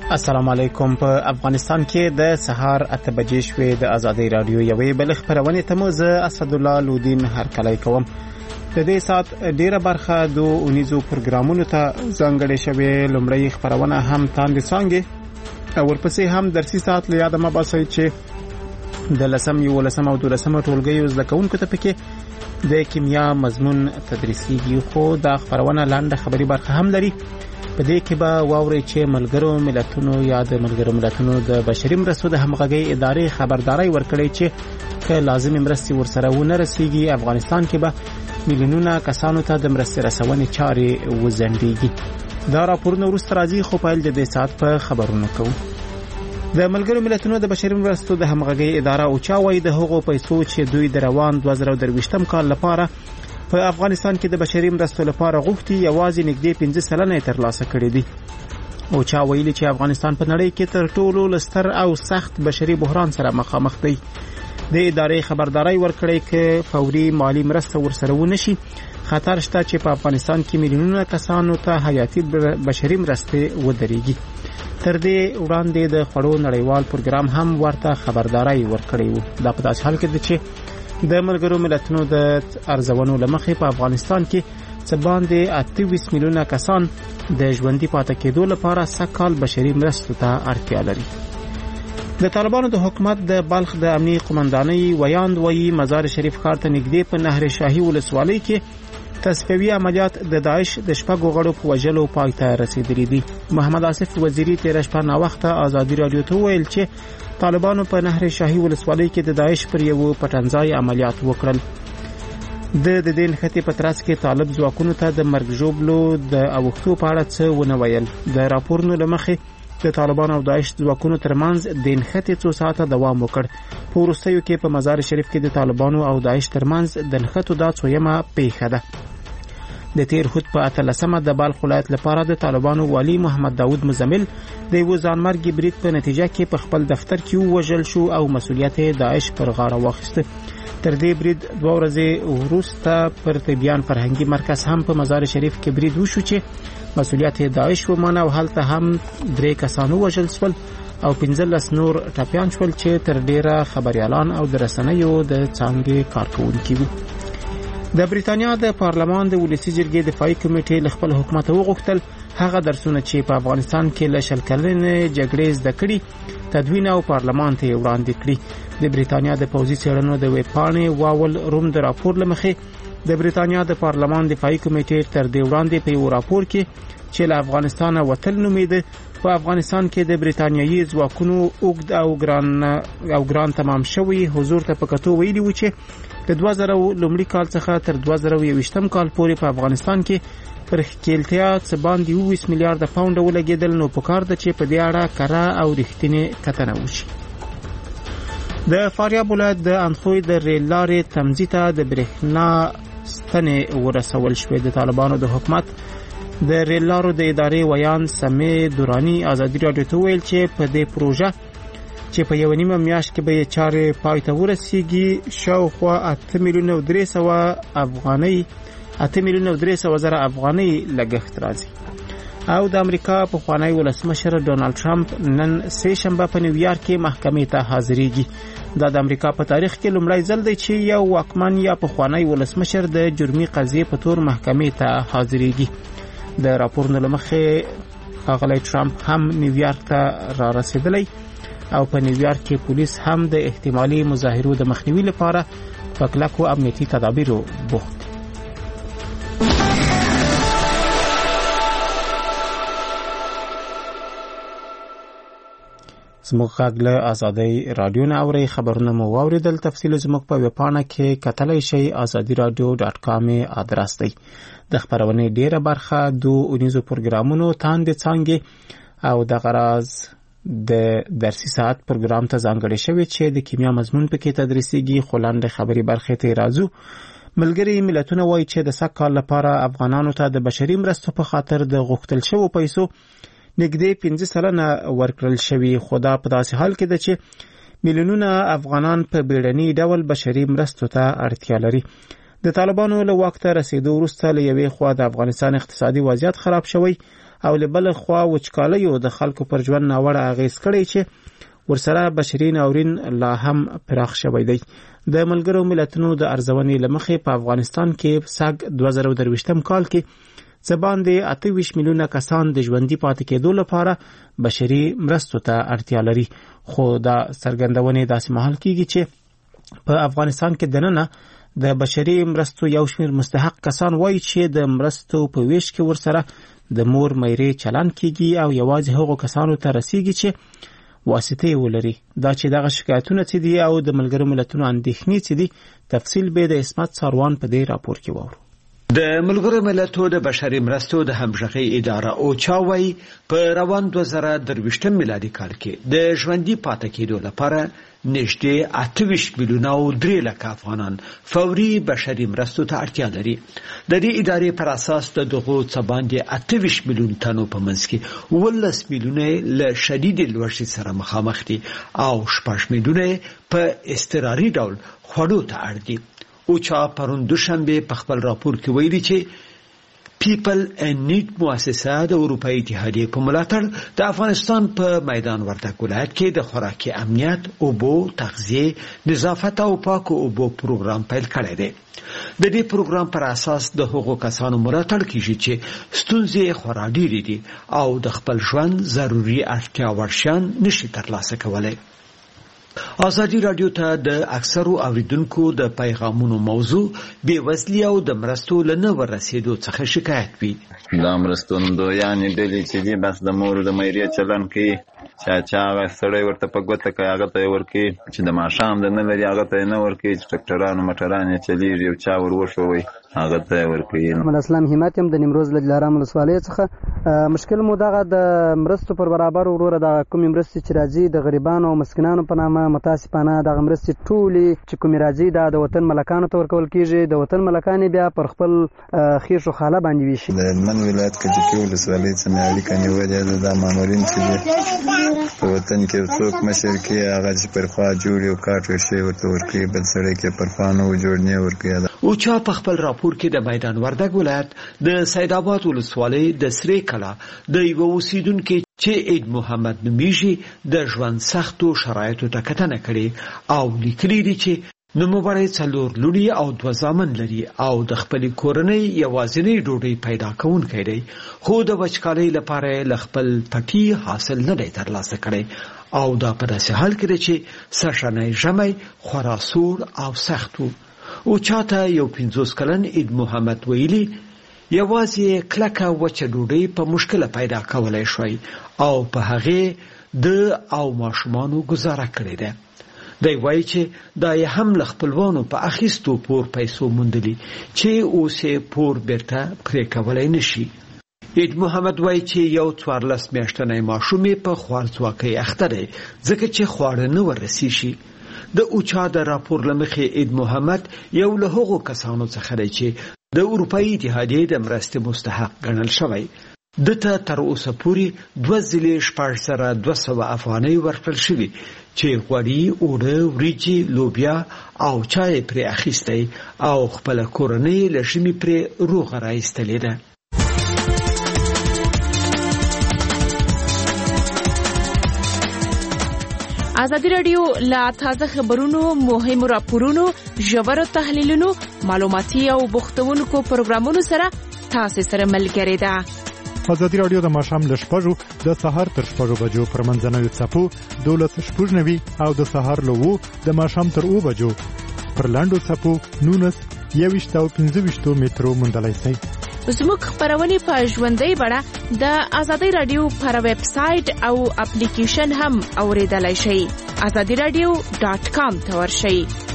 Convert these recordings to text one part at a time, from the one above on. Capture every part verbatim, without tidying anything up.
السلام علیکم. په افغانستان کې د سهار اته بجې شوې. د ازادي رادیو یوې بل خبرونه ته مو زه اسدالله لودین هرکلی کوم. د دې سات ډیره برخه د اونیزو پروګرامونو ته ځانګړې شوې. لومړی خبرونه هم تاندې څنګه او ورپسې هم درسي سات له یاد ما باسي چې د لسم یو لسم او دولسم ټولګي زده کوونکو ته پکې د کیمیا مضمون تدریسيږي. خو دا خبرونه لاندې خبري برخه هم لري. په دې کې به واوري چې ملګرو ملتونو یا د ملګرو ملتونو د بشري مرستو د همغږي ادارې خبرداري ورکړي چې که لازم مرستي ورسره ونه رسیږي افغانستان کې به میلیونونه کسانو ته د مرستې رسونې چارې وزنديږي. دا راپورونه وروسته راځي خو په دې سات په خبرونه کوو. د ملګرو ملتونو د بشري مرستو د همغږي اداره او چاوي د هغو پیسو چې دوی د روان دوه زره درویشتم کال لپاره په افغانستان کې د بشري مرستو لپاره غوښتي یوازې نږدې پنځه سلنه ترلاسه کړې دي. او چا ویلي چې افغانستان په نړۍ کې تر ټولو لستر او سخت بشري بحران سره مخامخ دی. د ادارې خبرداري ورکړې چې فوري مالی مرسته ورسره ونشي خطر شته چې په افغانستان کې میلیونونه کسانو ته حیاتي بشري مرستې ودرېږي. تر دې وړاندې د خړو نړیوال پروګرام هم ورته خبرداري ورکړې و. دا په داسې حال کې ده چې د ملګرو ملتونو د ارزونو لمخې په افغانستان کې څه باندې اته ویشت میلیونه کسان د ژوندۍ پاتې کېدو لپاره سکهال بشري مرستو ته اړتیا لري. د طالبانو د حکومت د بلخ د امنیي قومندانۍ ویاند وایي مزار شریف ښار ته نږدې په نهر شاهي ولسوالۍ کې تصفیوي عملیات د داعش د شپږو غړو په وژلو پای ته رسیدلي دي. محمد آصف وزیری تیر شپه نا وخته ازادي رادیو ته ویل چې طالبانو په نهر شاهي ولسوالۍ کې د داعش پر یو پټنځای عملیات وکړل. د د دین خطي په ترڅ کې طالب ځواکونو ته د مرګ ژوبلو د اوښتو په اړه څه ونه ویل. د راپورونو لمخې د طالبانو او داعش ځواکونو ترمنځ د خطي څو ساعته دوام وکړ. په وروستیو کې په مزار شریف کې د طالبانو او داعش ترمنځ د خطو دا څویمه پیښه ده. د تیر خود په اتلسمه د بلخ ولایت لپاره د طالبانو والی محمد داود مزمل د یو ځانمرګي برید په نتیجه کې په خپل دفتر کې وژل شو او مسؤلیت داعش پر غاړه واخیسته. تر دې برید دوه ورځې وروسته پر طبيان فرهنګي مرکز هم په مزار شریف کې برید وشو چې مسؤلیت داعش ومنه او هلته هم درې کسانو وژل شول او پنځلس نور ټپيان شول چې تر ډیره خبريالان او د رسنیو د څنګه کارکونکي وو. د بریتانیا د پارلمان د ولسی جرګې دفاعي کمیټې له خپل حکومت وغوښتل هغه درسونه چې په افغانستان کې له شل کلنې جګړې زده کړي تدوین او پارلمان ته وړاندې کړي. د بریتانیا د پوځي څېړنو د ویبپاڼې واول روم د راپور لمخې د بریتانیا د پارلمان دفاعي کمیټې تر دې وړاندې په یو راپور کې چې له افغانستان وتل نومېده په افغانستان کې د بریتانیایي ځواکونو اوږد او ګران او ګران تمام شوی حضور ته پکتو ویلي و چې د دوه زره لومړي کال څخه تر دوه زره یوویشتم کال پورې په افغانستان کې پر ښکېلتیا څه باندې اووه ویشت میلیارډ پاونډه ولګېدل. نو پکار ده چې په دې اړه کره او رښتینې کتنه وشي. د فاریاب ولایت د انخوی د ریل لارې تمځي ته د برېښنا ستنې ورسول شوې. د طالبانو د حکومت د ریل لارو د ادارې ویان سمې دورانی ازادي رادیو ته ویل چې په دې پروژه چې په یو نیمه میاشت کې به چارې پای ته ورسیږي شاوخوا اته میلیونه او درې سوه افغانۍ اته میلیونه او درې سوه زره افغانۍ لګښت راځي. او د امریکا په خوانی ولسمشر ډونالد ټرمپ نن سه شنبه په نیویارک کې محکمې ته حاضرېږي. دا د امریکا په تاریخ کې لومړی ځل دی چې یو واکمن یا په خوانی ولسمشر د جرمي قضیې په تور محکمې ته حاضرېږي. د راپورونو لمخې ښاغلی ټرمپ هم نیویارک ته را رسېدلی او په نیویارک کې پولیس هم د احتمالي مظاهرو د مخنیوي لپاره په کلکو امنیتي تدابیرو بوخت. زموږ غږ له ازادۍ رادیو نه اورئ. خبرونه مو واوریدل. تفصیل زموږ په ویبپاڼه کې کتلی شئ. ازادي رادیو ډاټ کام ادرس دی. د خبرونې ډیره برخه د اونیزو پروګرامونو تاندې څنګه او د غراز د درسي ساعت پروګرام ته ځانګړی شوی چې د کیمیا مضمون پکې تدریسيږي. خلاندې خبري برخه ته راځو. ملګری ملتونه وایي چې د سکهال لپاره افغانانو ته د بشري مرستو په خاطر د غوښتل شوو پیسو نږدې پنځه سلنه ورکړل شوی. خو دا په داسې حال کې ده چې میلیونونه افغانان په بیړني ډول بشري مرستو ته اړتیا لري. د طالبانو له واک ته رسیدو وروسته له یوې خوا د افغانستان اقتصادي وضعیت خراب شوی او له بل خوا وچکالیو د خلکو پر ژوند ناوړه اغیز کړی چې ورسره بشري ناورین لا هم پراخ شوی دی. د ملګرو ملتونو د ارزونې لمخې په افغانستان کې سږ دوه زره درویشتم کال کې څه باندې اته ویشت میلیونه کسان د ژوندي پاتې کېدو لپاره بشري مرستو ته اړتیا لري. خو دا څرګندونې داسې مهال کېږي چې په افغانستان کې دننه د بشري مرستو یو شمېر مستحق کسان وایي چې د مرستو په ویش کې ورسره د مور میرې چلن کېږي او یوازې هغو کسانو ته رسیږي چې واسطې ولري. دا چې دغه شکایتونه څه دي او د ملګرو ملتونو اندېښنې څه دي، تفصیل به د اسمت ساروان په دې راپور کې واورو. د ملګرو ملتونو د بشري مرستو د همغږۍ اداره اوچا وايي په روان دوه زره درویشتم میلادي کال کې د ژوندي پاتې کېدو لپاره نږدې اته ویشت میلیونه او درې لکه افغانان فوري بشري مرستو ته اړتیا لري. د دې ادارې پر اساس د دغو څه باندې اته ویشت میلیون تنو په منځ کې اوولس میلیونه له شدید لوږې سره مخامخ دي او شپږ میلیونه په اضطراري ډول خوړو ته اړ دي. اوچا پرون دوشنبه په خپل راپور کې ویلي چې پیپل ان نیډ مؤسسه د اروپאי اتحادیې په ملاتړ د افغانستان په میدان وردګ ولایت کې د خوراکي امنیت، اوبو، تغذیه، نظافت او پاکو اوبو پروګرام پیل کړی دی. د دې پروګرام پر اساس د هغو کسانو ملاتړ کیږي چې ستونزې خورا ډېرې دي او د خپل ژوند ضروري اړتیا وړ شیان نشي ترلاسه کولی. ازادي رادیو ته د اکثرو اوریدونکو د پیغامونو موضوع بې وزلي او د مرستو له نه ورسېدو څخه شکایت وي. دا مرستندویانې ډلې چې دي بس د مور د میرې چلن کوي، چا چا هغه سړی ورته په ګوته کوي هغه ته یې ورکوي، چې د ماښام د نه لري هغه ته یې نه ورکوي، چې ټکټرانو موټران یې چلېږي او چا ور وښوي هغه ته یې ورکوي. محمد اسلام همت یم د نیمروز له دلارام ولسوالۍ څخه. مشکل مو دغه د مرستو پر برابر وروره د کومې مرستې چې راځي د غریبانو او مسکینانو په نامه متاسفانه دغه مرستې ټولې چې کومې راځي دا د وطن ملکانو ته ورکول کېږي. د وطن ملکان بیا پر خپل خیش و خاله باندې ویشي. د هلمند ولایت کجکي ولسوالۍ څخه مې اړیکه نیولې ده. دا مامورین چې دي په وطن کې څوک مشر کې هغه چې پر خوا جوړ یو کارت ورشي ورته ورکوي، بل سړی کې پر خوا نه و جوړ نه ورکوي. اوچا په خپل راپور کې د میدان وردګ ولایت د سید آباد ولسوالۍ د سرې کلا د یو اوسیدونکو چې عید محمد نومیږي د ژوند سختو شرایطو ته کتنه کړې او لیکلي دي چې نوموړی څلور لوڼې او دوه زامن لري او د خپلې کورنۍ یوازینۍ ډوډۍ پیدا کوونکی دی، خو د وچکالۍ لپاره له خپل پټي حاصل نه دی ترلاسه کړی او دا په داسې حال کې دی چې سږنی ژمی خورا سوړ او سخت و. اوچا ته یو پنځوس کلن عید محمد ویلي یوازې کلکه وچه ډوډۍ په مشکله پیدا کولی شوی او په هغې د او ماشومانو گزاره کړې ده. دی وایي چې دا یې هم له خپلوانو په اخیستو پور پیسو موندلي چې اوس یې پور بیرته پرې کولی نشي. عید محمد وایي چې یو څوارلس میاشتنی ماشوم یې په خوارځواکۍ اخته دی ځکه چې خواړه نه وررسیږي. د اوچا د راپور له مخې عید محمد یو له هغو کسانو څخه دی چې د اروپאי اتحادیې د مرستې مستحق ګڼل شوی. دته تر اوسه پورې دوه ځلې شپږ زره دوه سوه افغانۍ ورکړل شوي چې غوړي، اوړه، وریجې، لوبیا او چای پرې اخیستی او خپله کورنۍ له ژمي پرې روغه رایستلې ده. ازادي رادیو لا تازه خبرونو، مهمو راپورونو، ژورو تحلیلونو، معلوماتي او بوختونکو پروګرامونو سره تاسو سره ملګری ده. ازادي رادیو د ماښام له شپږو د سهار تر شپږو بجو پر منځنوي څپو دولس شپږ نوي او د سهار له اوو د ماښام تر اوو بجو پر لاندو څپو نونس یوویشت او پنځه ویشتو مترو موندلی شئ. زموږ خبرونه په ژوندۍ بڼه د ازادي رادیو پر ویب سټ او اپلیکیشن هم اوریدلای شئ. ازادي رادیو ډاټ کام ته ورشئ.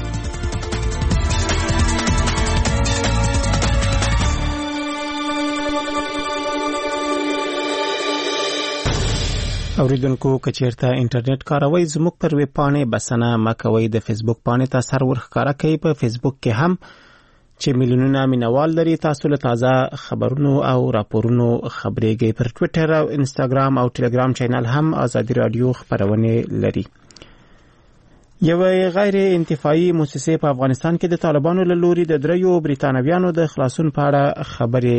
اوریدونکو کچیرته انټرنیټ کاروي زموږ پر ویب پاڼې بسنه مکوي. د فیسبوک پاڼې ته سر ورښکاره کوي. په فیسبوک کې هم چې میلیونونه مینوال لري تاسو له تازه خبرونو او راپورونو خبرېږئ. پر ټویټر او انستګرام او ټلګرام چینل هم ازادي رادیو خبرونه لري. یو غیر انتفاعي مؤسسه په افغانستان کې د طالبانو له لوري د دریو بریتانویانو د خلاصون په اړه خبرې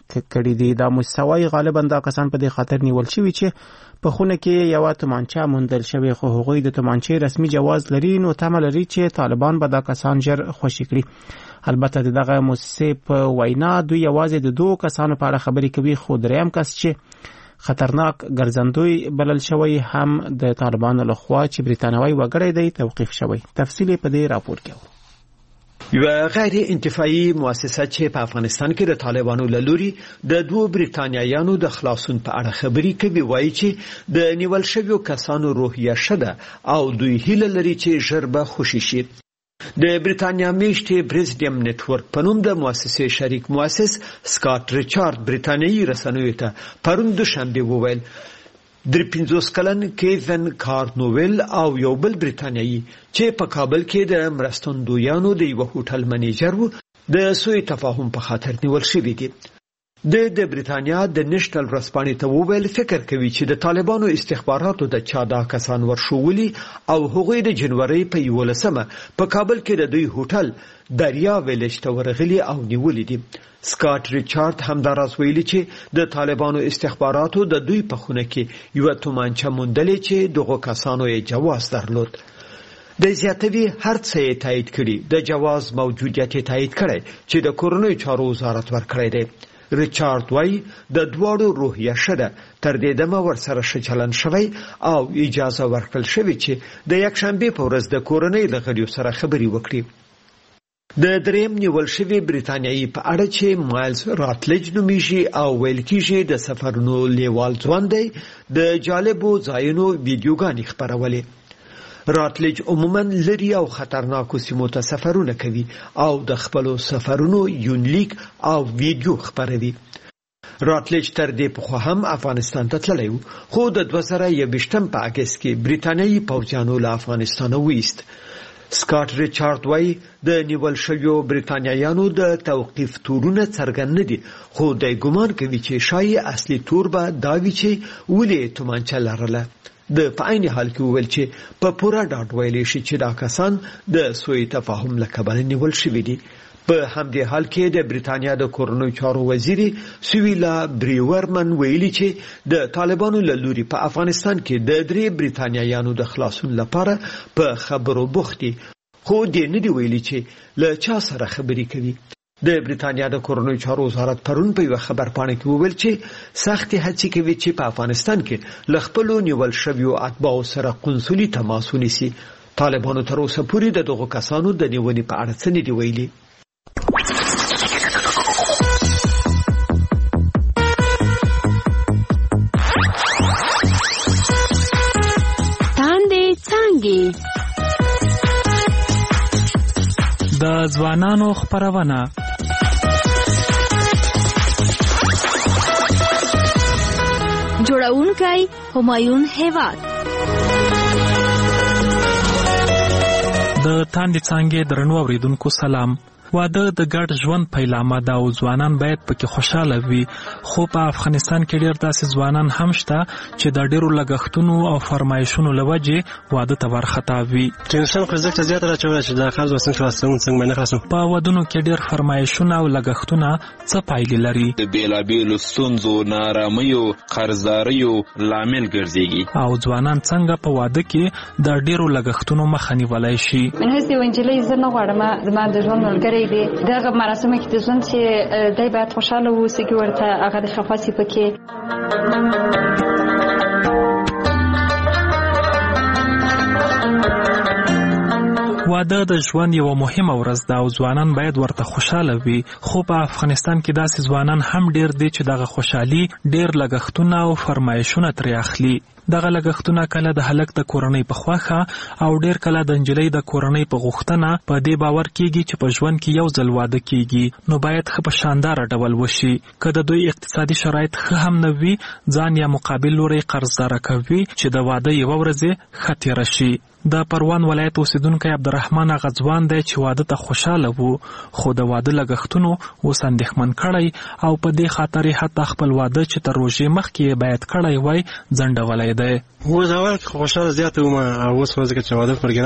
کړي دي. دا مسوي غالبا دا کسان په دې خاطر نیول شوي چې په خونه کې یو تومانچه موندل شوی، خو هغوی د تومانچې رسمي جواز لري، نو تمه لري چې طالبان به دا کسان ژر خوشي کړي. البته دغه موسسې په وینا دوی یوازې د دوه کسانو په اړه خبرې کوي، خو دریم کس چې خطرناک ګرځندوی بلل شوی هم د طالبانو لخوا چې بریتانوي وګړی دی توقیف شوی. تفصیل په دې راپور کې و. یو غیر انتفاعي مؤسسه چې په افغانستان کې د طالبانو له لوري د دوه بریتانیایانو د خلاصون په اړه خبرې کوي، وایي چې د نیول شویو کسانو روحیه شده او دوی هیله لري چې ژر به خوشي شي. د بریتانیا میشتې برزډیم نتورک په نوم د مؤسسې شریک مؤسس سکاټ ریچارد بریتانیایی رسنیو ته پرون دوشنبه وویل درې پنځوس کلن کیون کارنوول او یو بل بریتانیایی چې په کابل کې د مرستندویانو د یو هوټل منیجر وو د سوء تفاهم په خاطر نیول شوی دي. د د بریتانیا د نېشنل ورځپاڼې ته وویل فکر کوي چې د طالبانو استخباراتو د چا دا کسان ورشولي او هغوی د جنوري په یولسمه په کابل کې د دوی هوټل دریا ویلج ته ورغلي او نیولي دي. سکاټ ریچارد همداراز ویلي چې د طالبانو استخباراتو د دوی په خونه کې یو تومانچه موندلې چې دغه کسانو یې جواز درلود. د زیاتوي هر څه یې تایید کړي، د جواز موجودیت یې تایید کړي چې د کورنۍ چارو وزارت ورکړی دی. ریچارد وای د دواړو روحیه شده تر دې دمه ورسره ښه چلند شوی او اجازه ورکړل شوی چې د یکشنبه په ورځ د کورنۍ له غړیو سره خبرې وکړي. د دریم نیول شوی بریتانیایی په اړه چې مایلز راتلج نومیږي او ویل کېږي د سفرونو لیوال ځوان دی، د جالبو ځایونو ویډیوګانې خپرولې. راتلج عموما لري او خطرناکو سیمو ته سفرونه کوي او د خپلو سفرونو یونلیک او ویډیو خپروي. راتلج تر دې پخوا هم افغانستان ته تللی و، خو د دوه زره یوویشتم په اګست کې بریتانیایی پوځیانو له افغانستانه وایست. سکاټ ریچارد وای د نیول شویو بریتانیایانو د توقیف تورونه څرګند نه دي، خو د ګومان کوي چې شایي اصلي تور به دا وي چې ولې تومانچه لرله. د په عین حال کې ویل چې په پوره ډاډ ویلی شي چې دا کسان د سوء تفاهم له کبله نیول شوي دي. په همدې حال کې د بریتانیا د کورنۍ چارو وزیر سویلا بریورمن ویلي چې د طالبانو له لوري په افغانستان کې د درې بریتانیایانو د خلاصون لپاره په خبرو بوخت دي، خو دې نه دی ویلي چې له چا سره خبرې کوي. د بریتانیا د کورنۍ چارو وزارت پرون په یو خبر پاڼه کې وویل چې سختي هڅې کوي چې په افغانستان کې له خپلو نیول شویو اتباعو سره قنصلي تماس ونیسي. طالبانو تر اوسه پورې د دغو کسانو د نیونې په اړه څه نه دي ویلي. تاندې څانګې د ځوانانو خپرونه جوړونکی همایون هیواد. د تاندې څانګې درنو اوریدونکو سلام. واده د ګډ ژوند پیلامه ده او ځوانان باید پکې خوشاله وي، خو په افغانستان کې ډېر داسې ځوانان هم شته چې د ډېرو لګښتونو او فرمایشونو له وجې واده ته ورخطا وي. ټینشن خو زه زیاته راچوله چې دا خرڅ وسنګ خلاصوم څنګه باندې خلاصوم. په ودونو کې ډېر فرمایشونه او لګښتونه څه پایلې لري؟ د بیلابیلو ستونزو، نارامیو، قرضداریو لامل ګرځېږي. او ځوانان څنګه په واده کې د ډېرو لګښتونو مخه نیولی شي؟ من هسې یو نجلۍ زه نه غواړم زما د ژوند ملګری دی دغه مراسمو کې د ژوند چې دی باید خوشحاله واوسي کې ورته هغه د خفه سي پکې. واده د ژوند یو مهمه ورځ ده او ځوانان باید ورته خوشاله وي، خو په افغانستان کې داسې ځوانان هم ډیر دي چې دغه خوشحالي ډیر لګښتونه او فرمایشونه ترې اخلي. دغه لګښتونه کله د هلک د کورنۍ په خوښه او ډیر کله د نجلۍ د کورنۍ په غوښتنه په دې باور کیږي چې په ژوند کې یو ځل واده کیږي، نو باید ښه په شاندار ډول وشي. که د دوی اقتصادي شرایط ښه هم نه وي، ځان یا مقابل لوري قرضدار کوي چې د واده یوه ورځ ښه تیره شي. د پروان ولایت اوسیدونکی عبدالرحمن هغه ځوان دی چې واده ته خوشاله وو، خو د واده لګښتونو اوس اندېښمن کړی او په دې خاطر یې حتی خپل واده چې تر روژې مخکې یې باید کړی وای ځنډولی دی. اوس اول خوشاله زیاته وم، اوس ځکه چې واده پر